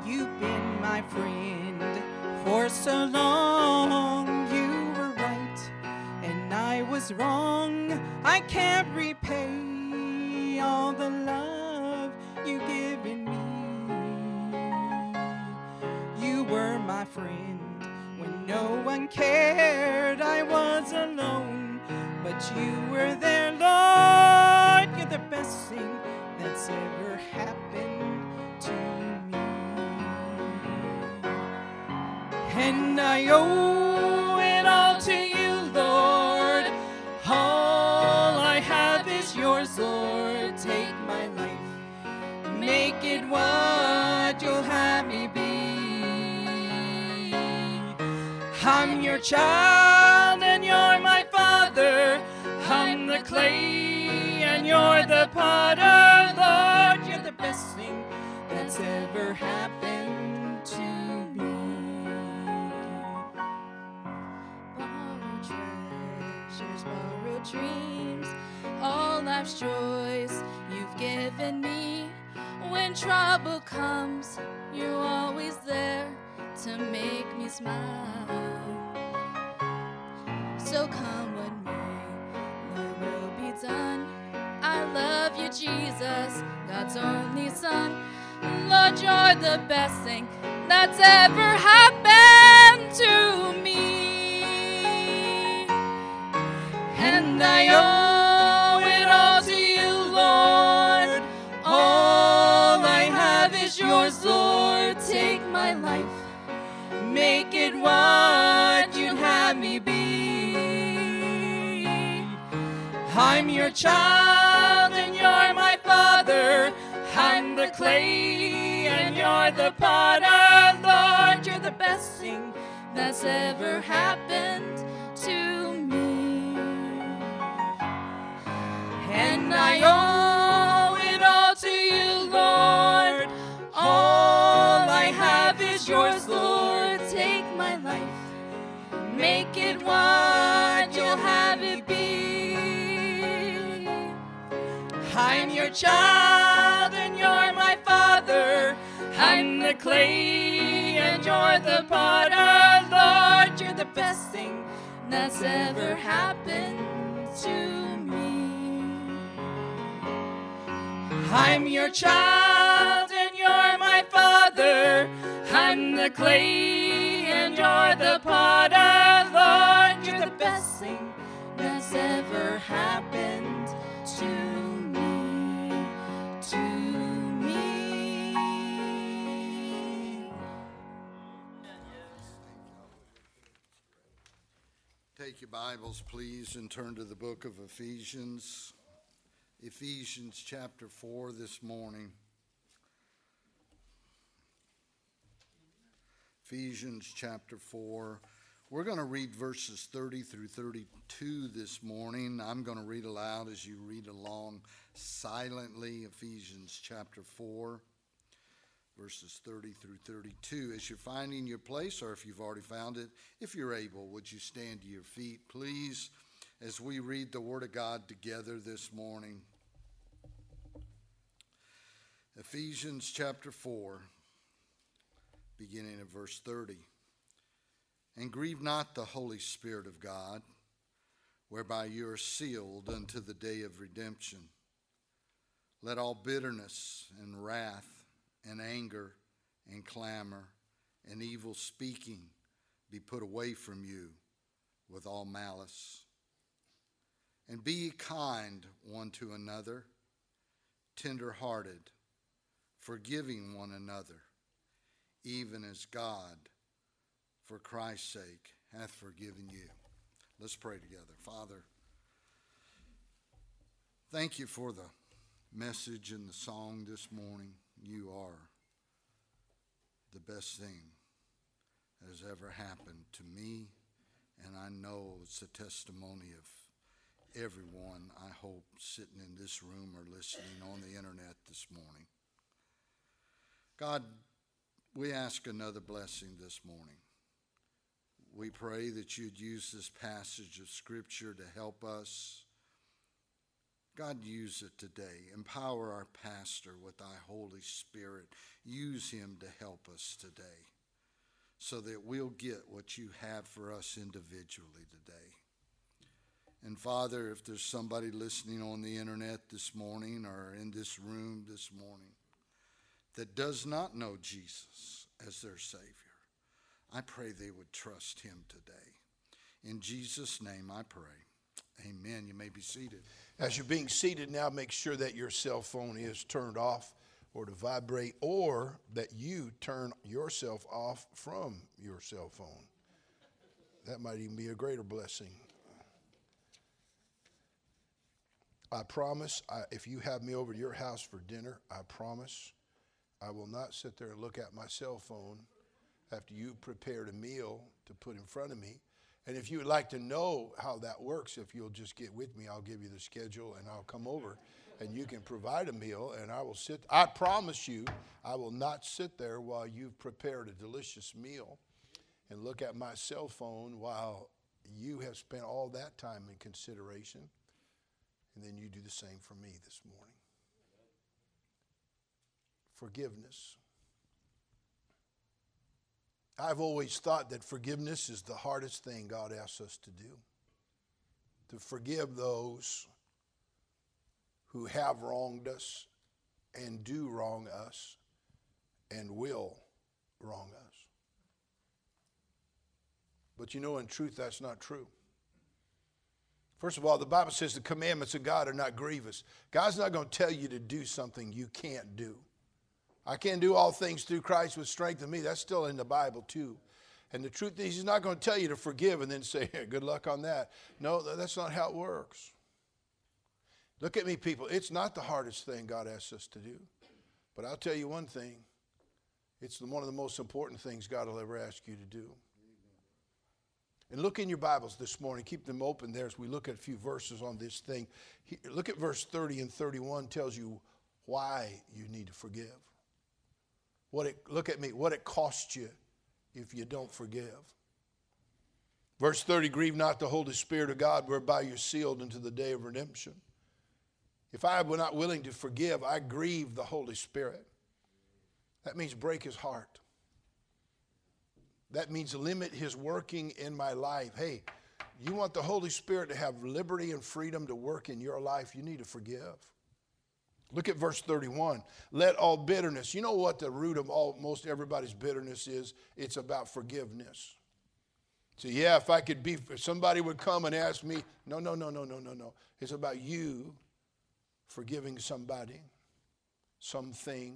You've been my friend for so long. You were right and I was wrong. I can't repay all the love you've given me. You were my friend when no one cared. I was alone, but you were there, Lord. You're the best thing that's ever happened to me. And I owe it all to you, Lord. All I have is yours, Lord. Take my life, make it what you'll have me be. I'm your child and you're my father. I'm the clay and you're the potter, Lord. You're the best thing that's ever happened to me. Borrowed treasures, borrowed dreams, all life's joys you've given me. When trouble comes, you're always there to make me smile. So come what may, thy will be done. I love you, Jesus, God's only Son. Lord, you're the best thing that's ever happened to me. And I owe it all to you, Lord. All I have is yours, Lord. Take my life, make it what you'd have me be. I'm your child and you're my father. I'm the clay and you're the potter, Lord. You're the best thing that's ever happened to me. And I owe it all to you, Lord. All I have is yours, Lord. Take my life, make it what you'll have it be. I'm your child and you're my father. I'm the clay and you're the potter, Lord. You're the best thing that's ever happened to me. I'm your child and you're my father. I'm the clay and you're the potter, Lord. You're the best thing that's ever happened to me, to me. Take your Bibles, please, and turn to the book of Ephesians. Ephesians chapter 4 this morning. Ephesians chapter 4. We're going to read verses 30 through 32 this morning. I'm going to read aloud as you read along silently. Ephesians chapter 4, verses 30 through 32. As you're finding your place, or if you've already found it, if you're able, would you stand to your feet, please, as we read the Word of God together this morning. Ephesians chapter 4, beginning at verse 30. And grieve not the Holy Spirit of God, whereby you are sealed unto the day of redemption. Let all bitterness and wrath and anger and clamor and evil speaking be put away from you with all malice. And be ye kind one to another, tender-hearted, forgiving one another, even as God, for Christ's sake, hath forgiven you. Let's pray together. Father, thank you for the message and the song this morning. You are the best thing that has ever happened to me, and I know it's a testimony of everyone, I hope, sitting in this room or listening on the internet this morning. God, we ask another blessing this morning. We pray that you'd use this passage of Scripture to help us God, use it today. Empower our pastor with thy Holy Spirit. Use him to help us today so that we'll get what you have for us individually today. And Father, if there's somebody listening on the internet this morning or in this room this morning that does not know Jesus as their Savior, I pray they would trust him today. In Jesus' name I pray. Amen. You may be seated. As you're being seated now, make sure that your cell phone is turned off or to vibrate, or that you turn yourself off from your cell phone. That might even be a greater blessing. I promise, if you have me over to your house for dinner, I promise I will not sit there and look at my cell phone after you prepared a meal to put in front of me. And if you would like to know how that works, if you'll just get with me, I'll give you the schedule and I'll come over and you can provide a meal and I will sit. I promise you, I will not sit there while you've prepared a delicious meal and look at my cell phone while you have spent all that time in consideration. And then you do the same for me this morning. Forgiveness. I've always thought that forgiveness is the hardest thing God asks us to do. To forgive those who have wronged us and do wrong us and will wrong us. But you know, in truth, that's not true. First of all, the Bible says the commandments of God are not grievous. God's not going to tell you to do something you can't do. I can do all things through Christ with strength in me. That's still in the Bible too. And the truth is, he's not going to tell you to forgive and then say, hey, good luck on that. No, that's not how it works. Look at me, people. It's not the hardest thing God asks us to do. But I'll tell you one thing. It's one of the most important things God will ever ask you to do. And look in your Bibles this morning. Keep them open there as we look at a few verses on this thing. Look at verse 30 and 31 tells you why you need to forgive. Look at me, what it costs you if you don't forgive. Verse 30, grieve not the Holy Spirit of God, whereby you're sealed unto the day of redemption. If I were not willing to forgive, I grieve the Holy Spirit. That means break his heart. That means limit his working in my life. Hey, you want the Holy Spirit to have liberty and freedom to work in your life, you need to forgive. Look at verse 31. Let all bitterness. You know what the root of most everybody's bitterness is? It's about forgiveness. So yeah, if somebody would come and ask me, no. It's about you forgiving somebody, something.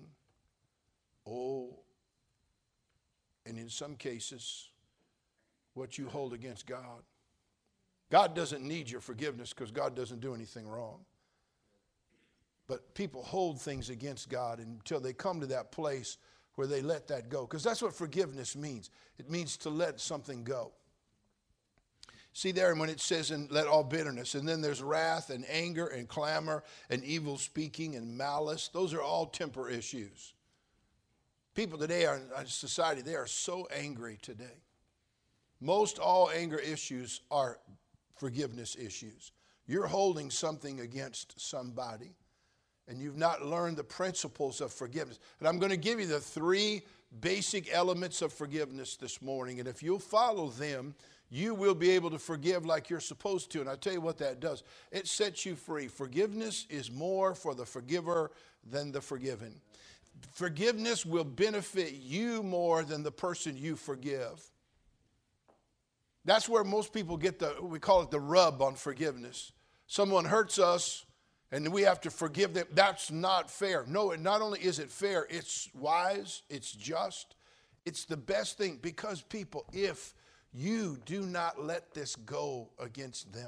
And in some cases, what you hold against God. God doesn't need your forgiveness because God doesn't do anything wrong. But people hold things against God until they come to that place where they let that go. Because that's what forgiveness means. It means to let something go. See there when it says, and let all bitterness. And then there's wrath and anger and clamor and evil speaking and malice. Those are all temper issues. People today in society, they are so angry today. Most all anger issues are forgiveness issues. You're holding something against somebody. And you've not learned the principles of forgiveness. And I'm going to give you the 3 basic elements of forgiveness this morning. And if you'll follow them, you will be able to forgive like you're supposed to. And I'll tell you what that does. It sets you free. Forgiveness is more for the forgiver than the forgiven. Forgiveness will benefit you more than the person you forgive. That's where most people get we call it the rub on forgiveness. Someone hurts us, and we have to forgive them. That's not fair. No, not only is it fair, it's wise, it's just, it's the best thing. Because people, if you do not let this go against them,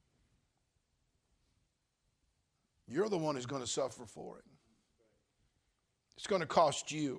you're the one who's going to suffer for it. It's going to cost you.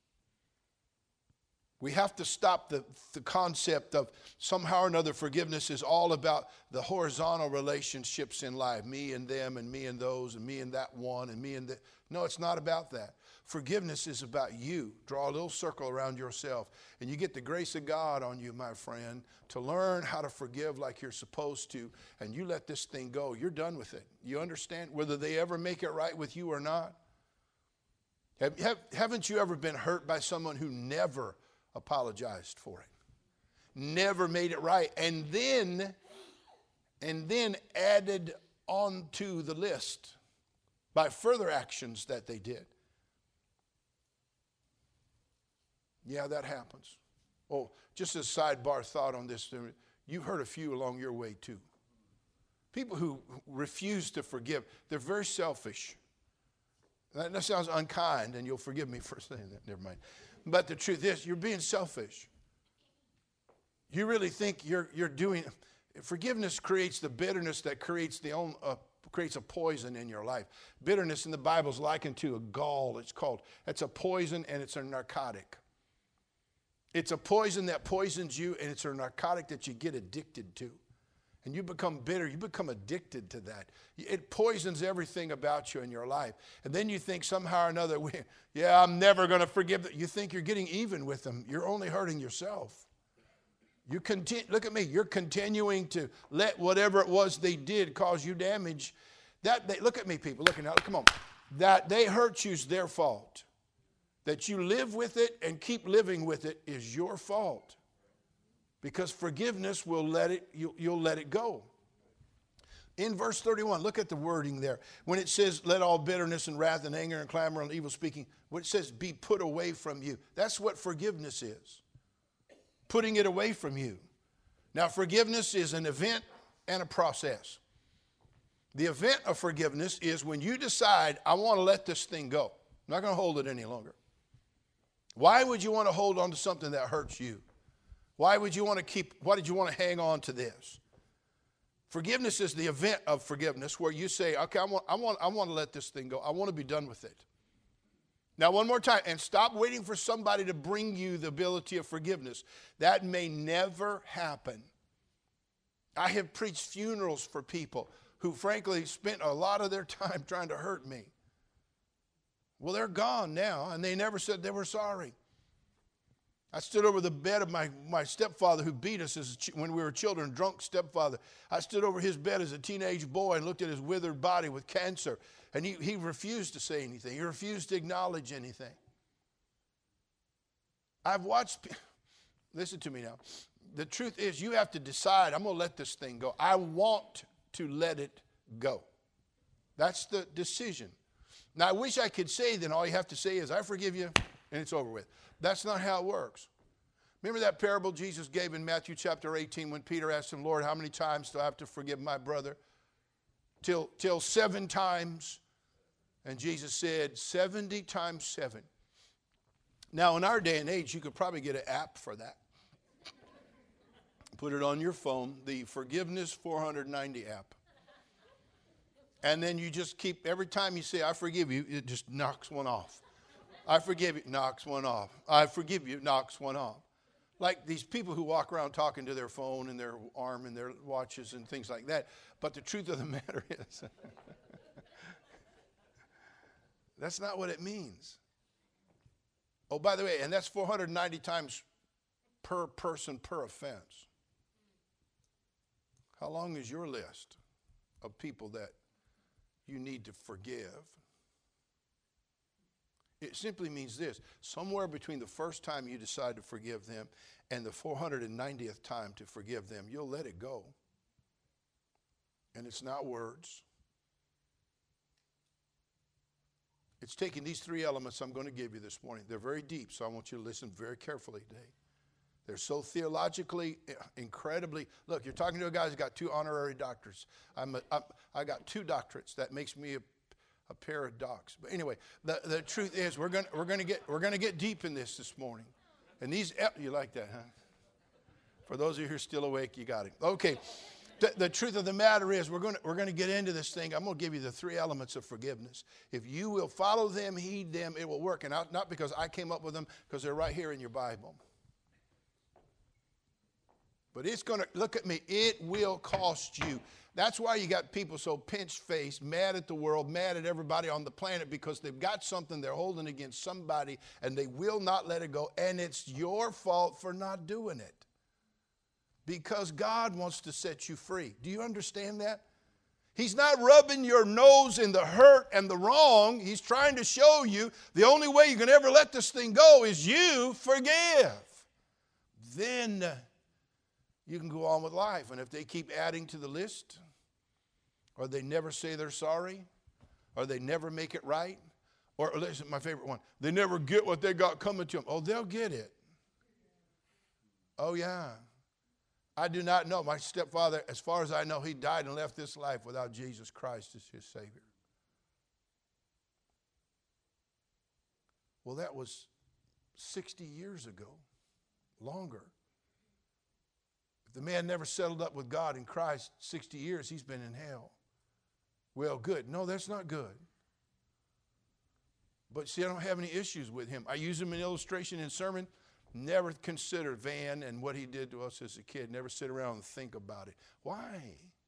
We have to stop the concept of somehow or another forgiveness is all about the horizontal relationships in life. Me and them and me and those and me and that one and me and that. No, it's not about that. Forgiveness is about you. Draw a little circle around yourself, and you get the grace of God on you, my friend, to learn how to forgive like you're supposed to, and you let this thing go. You're done with it. You understand? Whether they ever make it right with you or not. Haven't you ever been hurt by someone who never apologized for it? Never made it right, and then added onto the list by further actions that they did. Yeah, that happens. Oh, just a sidebar thought on this. You've heard a few along your way too. People who refuse to forgive, they're very selfish. That sounds unkind, and you'll forgive me for saying that. Never mind. But the truth is, you're being selfish. You really think you're doing. Forgiveness creates the bitterness that creates a poison in your life. Bitterness in the Bible is likened to a gall. It's a poison, and it's a narcotic. It's a poison that poisons you, and it's a narcotic that you get addicted to. And you become bitter. You become addicted to that. It poisons everything about you in your life. And then you think somehow or another, I'm never going to forgive them. You think you're getting even with them. You're only hurting yourself. Look at me. You're continuing to let whatever it was they did cause you damage. Look at me, people. Look now. Come on. That they hurt you is their fault. That you live with it and keep living with it is your fault. Because forgiveness will you'll let it go. In verse 31, look at the wording there. When it says, let all bitterness and wrath and anger and clamor and evil speaking, when it says, be put away from you. That's what forgiveness is. Putting it away from you. Now, forgiveness is an event and a process. The event of forgiveness is when you decide, I want to let this thing go. I'm not going to hold it any longer. Why would you want to hold on to something that hurts you? Why did you want to hang on to this? Forgiveness is the event of forgiveness where you say, okay, I want to let this thing go. I want to be done with it. Now, one more time, and stop waiting for somebody to bring you the ability of forgiveness. That may never happen. I have preached funerals for people who, frankly, spent a lot of their time trying to hurt me. Well, they're gone now, and they never said they were sorry. I stood over the bed of my stepfather who beat us when we were children, drunk stepfather. I stood over his bed as a teenage boy and looked at his withered body with cancer. And he refused to say anything. He refused to acknowledge anything. I've watched, listen to me now. The truth is you have to decide, I'm going to let this thing go. I want to let it go. That's the decision. Now, I wish I could say then all you have to say is, I forgive you, and it's over with. That's not how it works. Remember that parable Jesus gave in Matthew chapter 18 when Peter asked him, Lord, how many times do I have to forgive my brother? Till 7 times. And Jesus said, 70 times 7. Now, in our day and age, you could probably get an app for that. Put it on your phone, the Forgiveness 490 app. And then you just keep, every time you say, I forgive you, it just knocks one off. I forgive you, knocks one off. I forgive you, knocks one off. Like these people who walk around talking to their phone and their arm and their watches and things like that. But the truth of the matter is, that's not what it means. Oh, by the way, and that's 490 times per person per offense. How long is your list of people that you need to forgive? It simply means this: somewhere between the first time you decide to forgive them and the 490th time to forgive them, you'll let it go. And it's not words. It's taking these 3 elements I'm going to give you this morning. They're very deep, so I want you to listen very carefully today. They're so theologically incredibly. Look, you're talking to a guy who's got 2 honorary doctorates. I got 2 doctorates. That makes me a pair of docs. But anyway, the truth is we're going to get deep in this morning. And these, you like that, huh? For those of you who are still awake, you got it. Okay. The truth of the matter is we're going to get into this thing. I'm going to give you the 3 elements of forgiveness. If you will follow them, heed them, it will work. And not because I came up with them, because they're right here in your Bible. But it's going to, look at me, it will cost you. That's why you got people so pinch-faced, mad at the world, mad at everybody on the planet, because they've got something they're holding against somebody and they will not let it go. And it's your fault for not doing it. Because God wants to set you free. Do you understand that? He's not rubbing your nose in the hurt and the wrong. He's trying to show you the only way you can ever let this thing go is you forgive. Then you can go on with life. And if they keep adding to the list, or they never say they're sorry, or they never make it right, or listen, my favorite one, they never get what they got coming to them. Oh, they'll get it. Oh, yeah. I do not know. My stepfather, as far as I know, he died and left this life without Jesus Christ as his Savior. Well, that was 60 years ago, longer. If the man never settled up with God in Christ 60 years, he's been in hell. Well, good. No, that's not good. But see, I don't have any issues with him. I use him in illustration in sermon. Never consider Van and what he did to us as a kid. Never sit around and think about it. Why?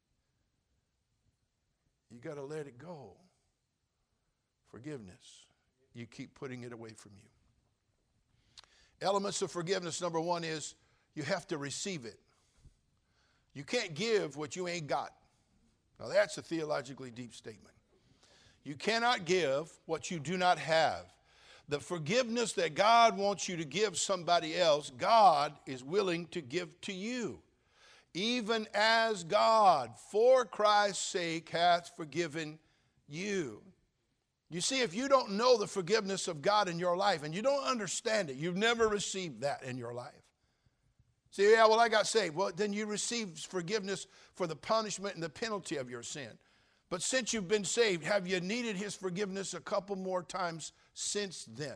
You got to let it go. Forgiveness. You keep putting it away from you. Elements of forgiveness, number one is you have to receive it. You can't give what you ain't got. Now that's a theologically deep statement. You cannot give what you do not have. The forgiveness that God wants you to give somebody else, God is willing to give to you. Even as God, for Christ's sake, hath forgiven you. You see, if you don't know the forgiveness of God in your life and you don't understand it, you've never received that in your life. See, yeah, well, I got saved. Well, then you received forgiveness for the punishment and the penalty of your sin. But since you've been saved, have you needed his forgiveness a couple more times since then?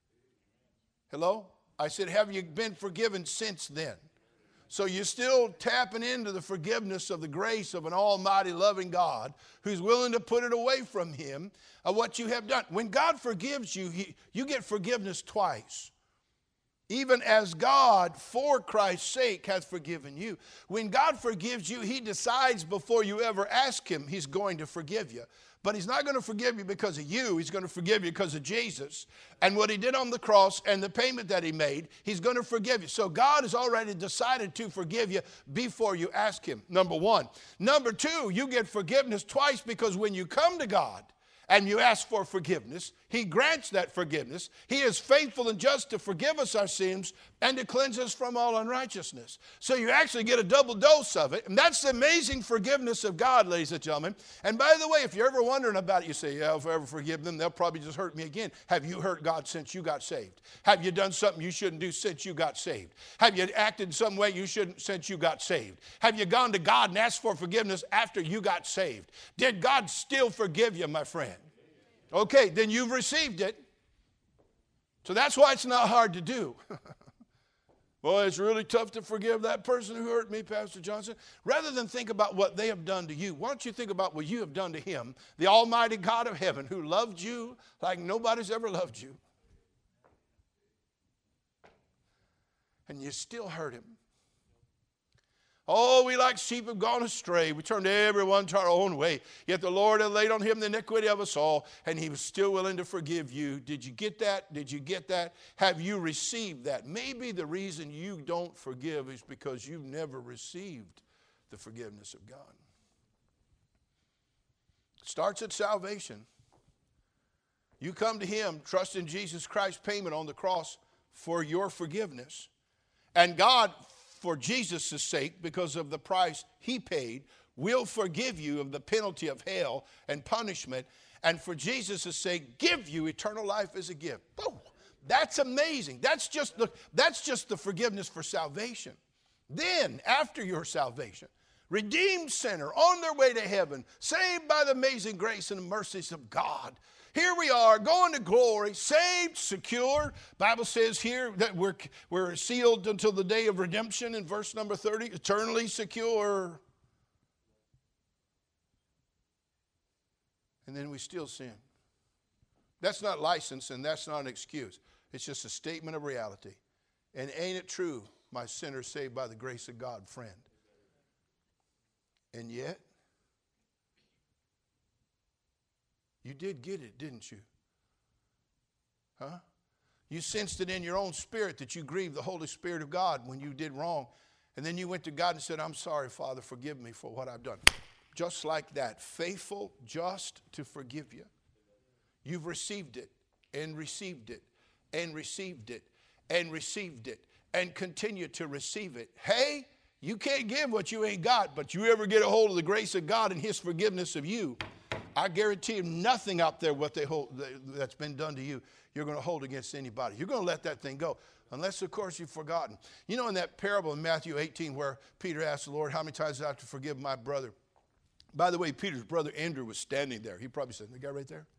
Hello? I said, have you been forgiven since then? So you're still tapping into the forgiveness of the grace of an almighty loving God who's willing to put it away from him of what you have done. When God forgives you, you get forgiveness twice. Even as God, for Christ's sake, hath forgiven you. When God forgives you, he decides before you ever ask him, he's going to forgive you. But he's not going to forgive you because of you. He's going to forgive you because of Jesus and what he did on the cross and the payment that he made. He's going to forgive you. So God has already decided to forgive you before you ask him, number one. Number two, you get forgiveness twice because when you come to God and you ask for forgiveness, he grants that forgiveness. He is faithful and just to forgive us our sins and to cleanse us from all unrighteousness. So you actually get a double dose of it. And that's the amazing forgiveness of God, ladies and gentlemen. And by the way, if you're ever wondering about it, you say, yeah, if I ever forgive them, they'll probably just hurt me again. Have you hurt God since you got saved? Have you done something you shouldn't do since you got saved? Have you acted in some way you shouldn't since you got saved? Have you gone to God and asked for forgiveness after you got saved? Did God still forgive you, my friend? Okay, then you've received it. So that's why it's not hard to do. Well, it's really tough to forgive that person who hurt me, Pastor Johnson. Rather than think about what they have done to you, why don't you think about what you have done to him, the almighty God of heaven, who loved you like nobody's ever loved you. And you still hurt him. Oh, we like sheep have gone astray. We turned everyone to our own way. Yet the Lord had laid on him the iniquity of us all, and he was still willing to forgive you. Did you get that? Did you get that? Have you received that? Maybe the reason you don't forgive is because you've never received the forgiveness of God. It starts at salvation. You come to him, trust in Jesus Christ's payment on the cross for your forgiveness. And God, for Jesus' sake, because of the price he paid, will forgive you of the penalty of hell and punishment, and for Jesus' sake, give you eternal life as a gift. Oh, that's amazing. That's just the forgiveness for salvation. Then, after your salvation, redeemed sinner on their way to heaven, saved by the amazing grace and mercies of God. Here we are, going to glory, saved, secure. Bible says here that we're sealed until the day of redemption in verse number 30, eternally secure. And then we still sin. That's not license and that's not an excuse. It's just a statement of reality. And ain't it true? my sinner saved by the grace of God friend. And yet, you did get it, didn't you? Huh? You sensed it in your own spirit that you grieved the Holy Spirit of God when you did wrong. And then you went to God and said, I'm sorry, Father, forgive me for what I've done. Just like that, faithful, just to forgive you. You've received it and received it and received it and received it and continue to receive it. Hey, you can't give what you ain't got, but you ever get a hold of the grace of God and His forgiveness of you, I guarantee you nothing out there what they hold that's been done to you, you're going to hold against anybody. You're going to let that thing go. Unless, of course, you've forgotten. You know, in that parable in Matthew 18 where Peter asked the Lord, how many times do I have to forgive my brother? By the way, Peter's brother Andrew was standing there. He probably said, the guy right there?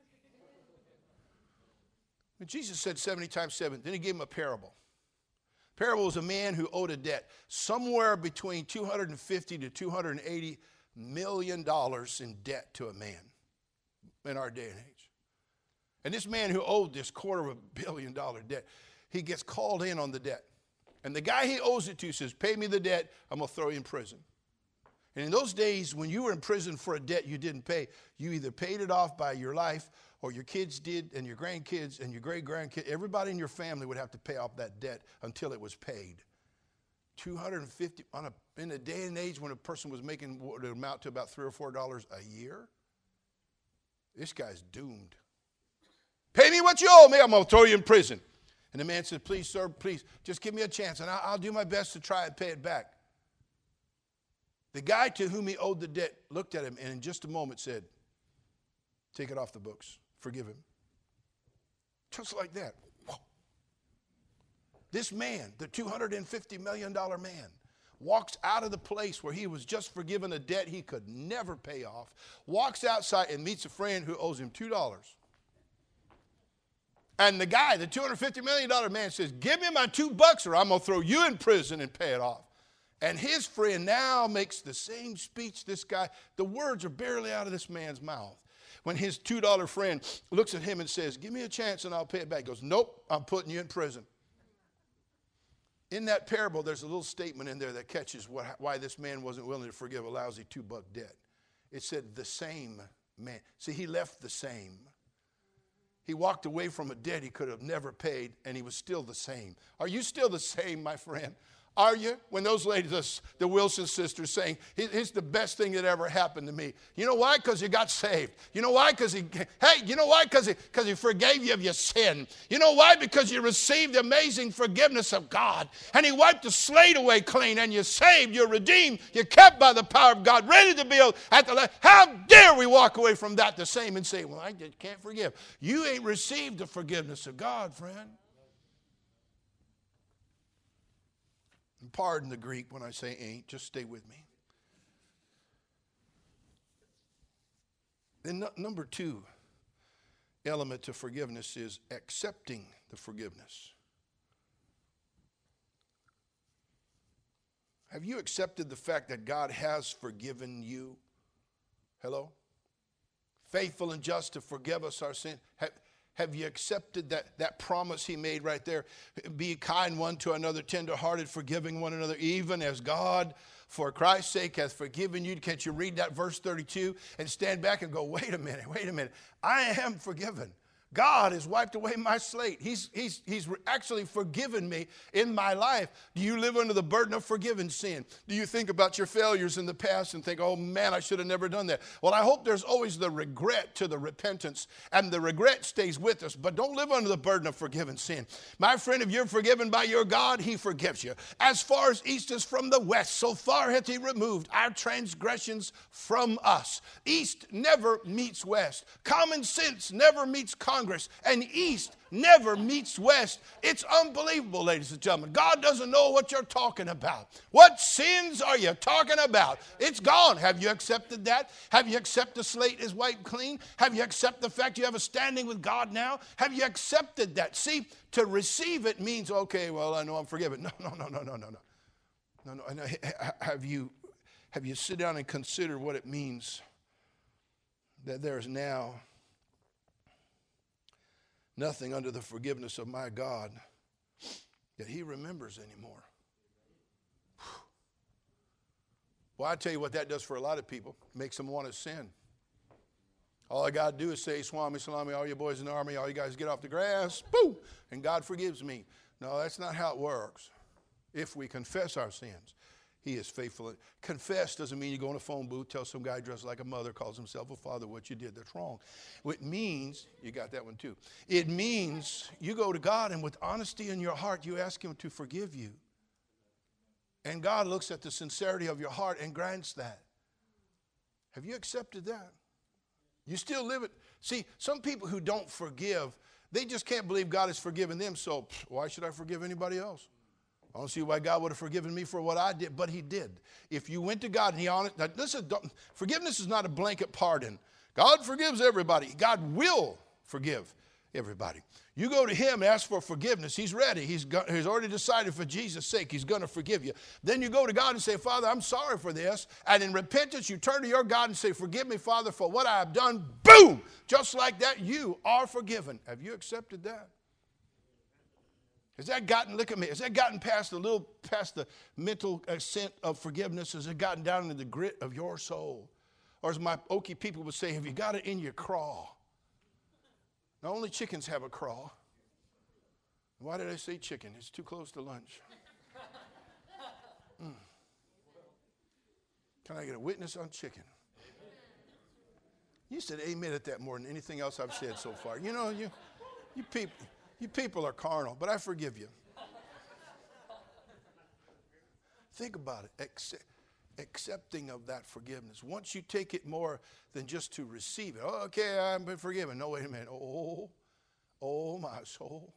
But Jesus said 70 times 7. Then he gave him a parable. Parable was a man who owed a debt somewhere between $250 to $280 million in debt to a man in our day and age. And this man who owed this $250 million debt, he gets called in on the debt. And the guy he owes it to says, pay me the debt, I'm going to throw you in prison. And in those days, when you were in prison for a debt you didn't pay, you either paid it off by your life, or your kids did, and your grandkids, and your great-grandkids. Everybody in your family would have to pay off that debt until it was paid. 250 in a day and age when a person was making what would amount to about $3 or $4 a year. This guy's doomed. Pay me what you owe me, I'm going to throw you in prison. And the man said, please, sir, please, just give me a chance, and I'll do my best to try and pay it back. The guy to whom he owed the debt looked at him and in just a moment said, take it off the books. Forgive him. Just like that. Whoa. This man, the $250 million man, walks out of the place where he was just forgiven a debt he could never pay off, walks outside and meets a friend who owes him $2. And the guy, the $250 million man says, give me my $2 or I'm going to throw you in prison and pay it off. And his friend now makes the same speech this guy. The words are barely out of this man's mouth. When his $2 friend looks at him and says, give me a chance and I'll pay it back. He goes, nope, I'm putting you in prison. In that parable, there's a little statement in there that catches why this man wasn't willing to forgive a lousy $2 debt. It said, the same man. See, he left the same. He walked away from a debt he could have never paid, and he was still the same. Are you still the same, my friend? Are you? When those ladies, the Wilson sisters, saying, it's the best thing that ever happened to me. You know why? Because you got saved. You know why? Because you know why? Because he forgave you of your sin. You know why? Because you received the amazing forgiveness of God. And He wiped the slate away clean, and you're saved, you're redeemed, you're kept by the power of God, ready to be at the last. How dare we walk away from that the same and say, well, I just can't forgive. You ain't received the forgiveness of God, friend. Pardon the Greek when I say ain't, just stay with me. Then number 2 element to forgiveness is accepting the forgiveness. Have you accepted the fact that God has forgiven you? Hello? Faithful and just to forgive us our sin. Have you accepted that promise He made right there? Be kind one to another, tender-hearted, forgiving one another, even as God, for Christ's sake, hath forgiven you. Can't you read that verse 32 and stand back and go, wait a minute. I am forgiven. God has wiped away my slate. He's actually forgiven me in my life. Do you live under the burden of forgiven sin? Do you think about your failures in the past and think, oh man, I should have never done that? Well, I hope there's always the regret to the repentance, and the regret stays with us, but don't live under the burden of forgiven sin. My friend, if you're forgiven by your God, He forgives you. As far as east is from the west, so far hath He removed our transgressions from us. East never meets west. Common sense never meets Congress. And east never meets west. It's unbelievable, ladies and gentlemen. God doesn't know what you're talking about. What sins are you talking about? It's gone. Have you accepted that? Have you accepted the slate is wiped clean? Have you accepted the fact you have a standing with God now? Have you accepted that? See, to receive it means, okay, well, I know I'm forgiven. No. Have you sit down and consider what it means that there's now nothing under the forgiveness of my God that He remembers anymore. Well, I tell you what that does for a lot of people. It makes them want to sin. All I got to do is say, Swami, Salami, all you boys in the army, all you guys get off the grass, boom, and God forgives me. No, that's not how it works. If we confess our sins, He is faithful. Confess doesn't mean you go in a phone booth, tell some guy dressed like a mother, calls himself a father, what you did, that's wrong. It means, you got that one too, it means you go to God and with honesty in your heart, you ask Him to forgive you. And God looks at the sincerity of your heart and grants that. Have you accepted that? You still live it. See, some people who don't forgive, they just can't believe God has forgiven them, so why should I forgive anybody else? I don't see why God would have forgiven me for what I did, but He did. If you went to God and He honest, now listen, forgiveness is not a blanket pardon. God forgives everybody. God will forgive everybody. You go to Him and ask for forgiveness. He's ready. He's already decided for Jesus' sake He's going to forgive you. Then you go to God and say, Father, I'm sorry for this. And in repentance, you turn to your God and say, forgive me, Father, for what I have done. Boom! Just like that, you are forgiven. Have you accepted that? Has that gotten, look at me, has that gotten past the mental assent of forgiveness? Has it gotten down into the grit of your soul? Or as my Okie people would say, have you got it in your craw? Now, only chickens have a craw. Why did I say chicken? It's too close to lunch. Can I get a witness on chicken? You said amen at that more than anything else I've said so far. You know, you people are carnal, but I forgive you. Think about it. Accepting of that forgiveness. Once you take it more than just to receive it. Oh, okay, I've been forgiven. No, wait a minute. Oh, my soul.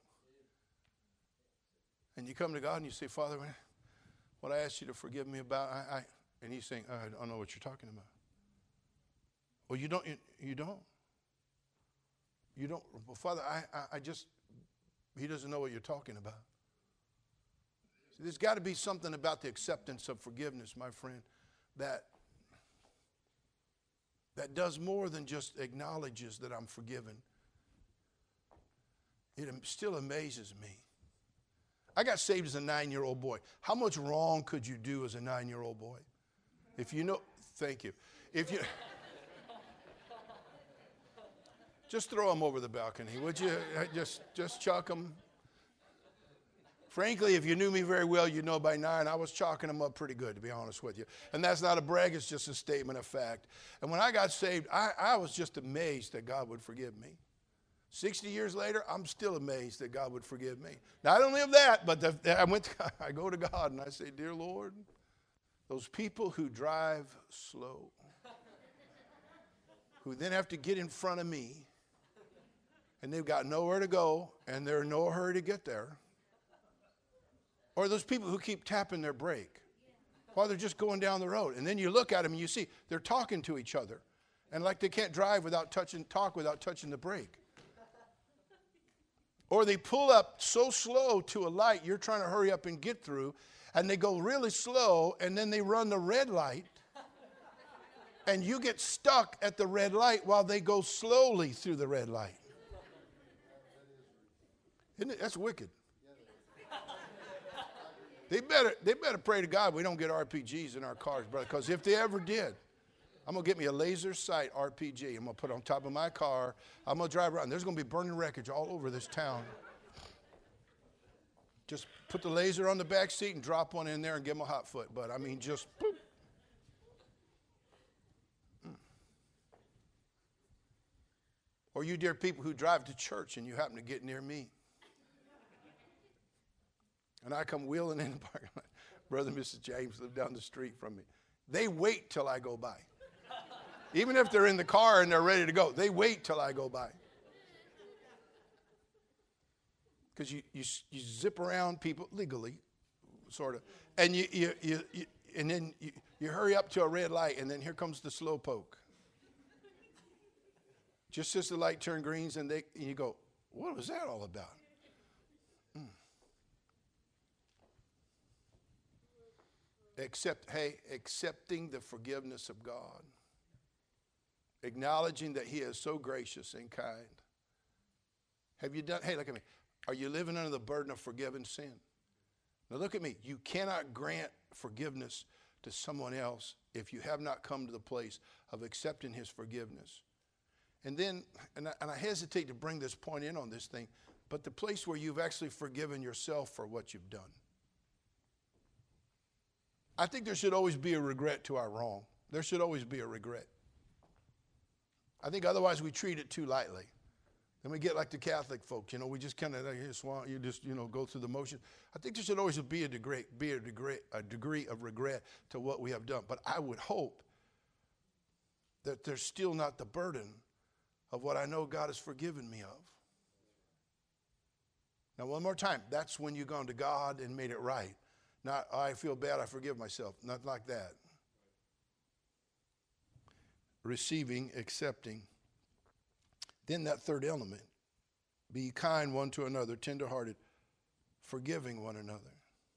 And you come to God and you say, Father, what I asked you to forgive me about, and He's saying, I don't know what you're talking about. Well, you don't. Well, Father, He doesn't know what you're talking about. See, there's got to be something about the acceptance of forgiveness, my friend, that does more than just acknowledges that I'm forgiven. It still amazes me. I got saved as a 9-year-old boy. How much wrong could you do as a 9-year-old boy? If you know, thank you. If you just throw them over the balcony, would you? Just chuck them. Frankly, if you knew me very well, you know by 9 I was chalking them up pretty good, to be honest with you. And that's not a brag, it's just a statement of fact. And when I got saved, I was just amazed that God would forgive me. 60 years later, I'm still amazed that God would forgive me. Now, I don't live that, but I go to God and I say, Dear Lord, those people who drive slow, who then have to get in front of me, and they've got nowhere to go, and they're in no hurry to get there. Or those people who keep tapping their brake while they're just going down the road. And then you look at them and you see they're talking to each other. And like they can't talk without touching the brake. Or they pull up so slow to a light you're trying to hurry up and get through. And they go really slow and then they run the red light. And you get stuck at the red light while they go slowly through the red light. Isn't it? That's wicked. They better pray to God we don't get RPGs in our cars, brother, because if they ever did, I'm going to get me a laser sight RPG. I'm going to put it on top of my car. I'm going to drive around. There's going to be burning wreckage all over this town. Just put the laser on the back seat and drop one in there and give them a hot foot. But, I mean, just boop. Or you dear people who drive to church and you happen to get near me. And I come wheeling in the parking lot. Brother and Mrs. James live down the street from me. They wait till I go by. Even if they're in the car and they're ready to go, they wait till I go by. Because you zip around people legally, sort of, and then you hurry up to a red light, and then here comes the slow poke. Just as the light turned greens, and you go, what was that all about? Accepting the forgiveness of God. Acknowledging that He is so gracious and kind. Have you done, hey, look at me. Are you living under the burden of forgiven sin? Now look at me. You cannot grant forgiveness to someone else if you have not come to the place of accepting his forgiveness. And then, and I hesitate to bring this point in on this thing, but the place where you've actually forgiven yourself for what you've done. I think there should always be a regret to our wrong. There should always be a regret. I think otherwise we treat it too lightly. Then we get like the Catholic folks, we just kind of go through the motions. I think there should always be a degree of regret to what we have done. But I would hope that there's still not the burden of what I know God has forgiven me of. Now, one more time, that's when you've gone to God and made it right. Not, I feel bad, I forgive myself. Not like that. Receiving, accepting. Then that third element, be kind one to another, tenderhearted, forgiving one another.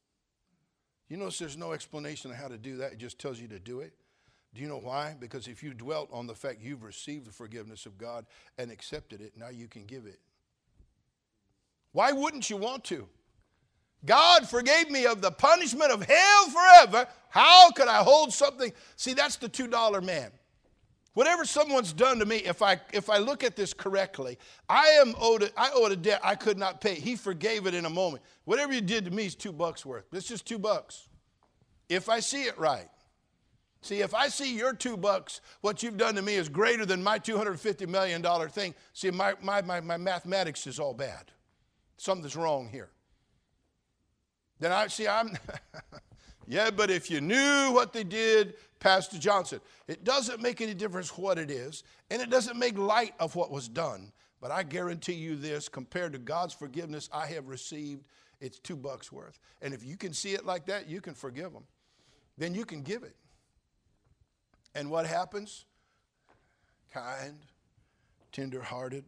You notice there's no explanation of how to do that. It just tells you to do it. Do you know why? Because if you dwelt on the fact you've received the forgiveness of God and accepted it, now you can give it. Why wouldn't you want to? God forgave me of the punishment of hell forever. How could I hold something? See, that's the $2 man. Whatever someone's done to me, if I look at this correctly, I owed a debt I could not pay. He forgave it in a moment. Whatever you did to me is $2 worth. It's just $2. If I see it right. See, if I see your $2, what you've done to me is greater than my $250 million thing. See, my mathematics is all bad. Something's wrong here. Then I'm yeah, but if you knew what they did, Pastor Johnson, it doesn't make any difference what it is, and it doesn't make light of what was done. But I guarantee you this, compared to God's forgiveness I have received, it's $2 worth. And if you can see it like that, you can forgive them. Then you can give it. And what happens? Kind, tender-hearted,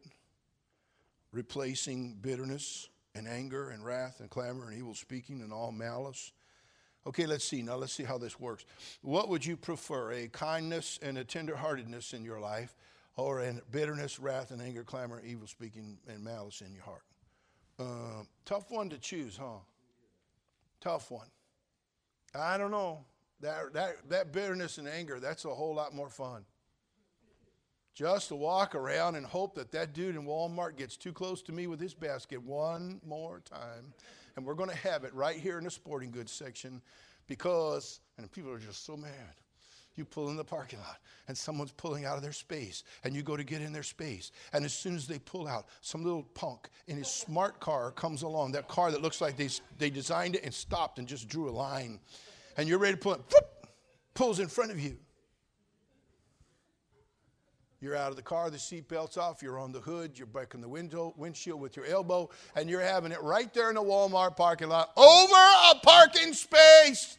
replacing bitterness and anger and wrath and clamor and evil speaking and all malice. Okay, let's see. Now let's see how this works. What would you prefer, a kindness and a tenderheartedness in your life, or a bitterness, wrath, and anger, clamor, evil speaking, and malice in your heart? Tough one to choose, huh? Tough one. I don't know. That bitterness and anger, that's a whole lot more fun. Just to walk around and hope that dude in Walmart gets too close to me with his basket one more time. And we're going to have it right here in the sporting goods section because, and people are just so mad. You pull in the parking lot and someone's pulling out of their space and you go to get in their space. And as soon as they pull out, some little punk in his smart car comes along, that car that looks like they designed it and stopped and just drew a line. And you're ready to pull it, pulls in front of you. You're out of the car, the seatbelt's off, you're on the hood, you're breaking the windshield with your elbow, and you're having it right there in the Walmart parking lot over a parking space.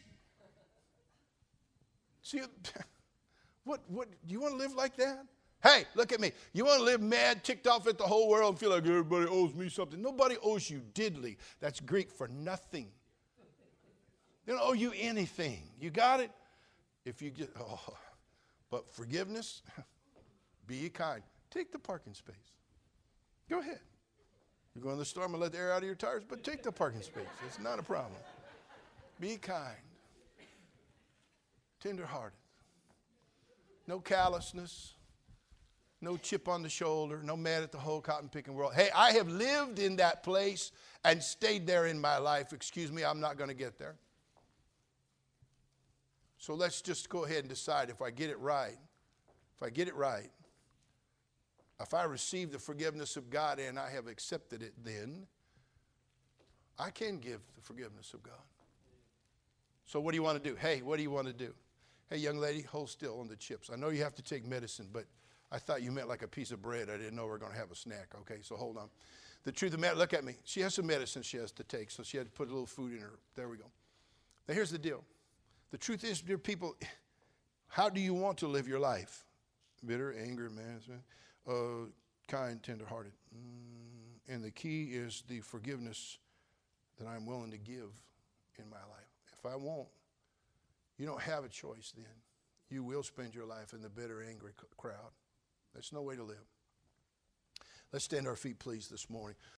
See, what do you want to live like that? Hey, look at me. You want to live mad, ticked off at the whole world and feel like everybody owes me something? Nobody owes you diddly. That's Greek for nothing. They don't owe you anything. You got it? If you get, but forgiveness, be ye kind. Take the parking space. Go ahead. You go in the storm and let the air out of your tires, but take the parking space. It's not a problem. Be kind. Tender-hearted. No callousness. No chip on the shoulder. No mad at the whole cotton-picking world. Hey, I have lived in that place and stayed there in my life. Excuse me, I'm not going to get there. So let's just go ahead and decide if I get it right. If I receive the forgiveness of God and I have accepted it, then I can give the forgiveness of God. So what do you want to do? Hey, what do you want to do? Hey, young lady, hold still on the chips. I know you have to take medicine, but I thought you meant like a piece of bread. I didn't know we were going to have a snack. Okay, so hold on. The truth of the matter, look at me. She has some medicine she has to take, so she had to put a little food in her. There we go. Now here's the deal. The truth is, dear people, how do you want to live your life? Bitter, anger, kind, tender-hearted. And the key is the forgiveness that I'm willing to give in my life. If I won't, you don't have a choice then. You will spend your life in the bitter, angry crowd. That's no way to live. Let's stand to our feet, please, this morning.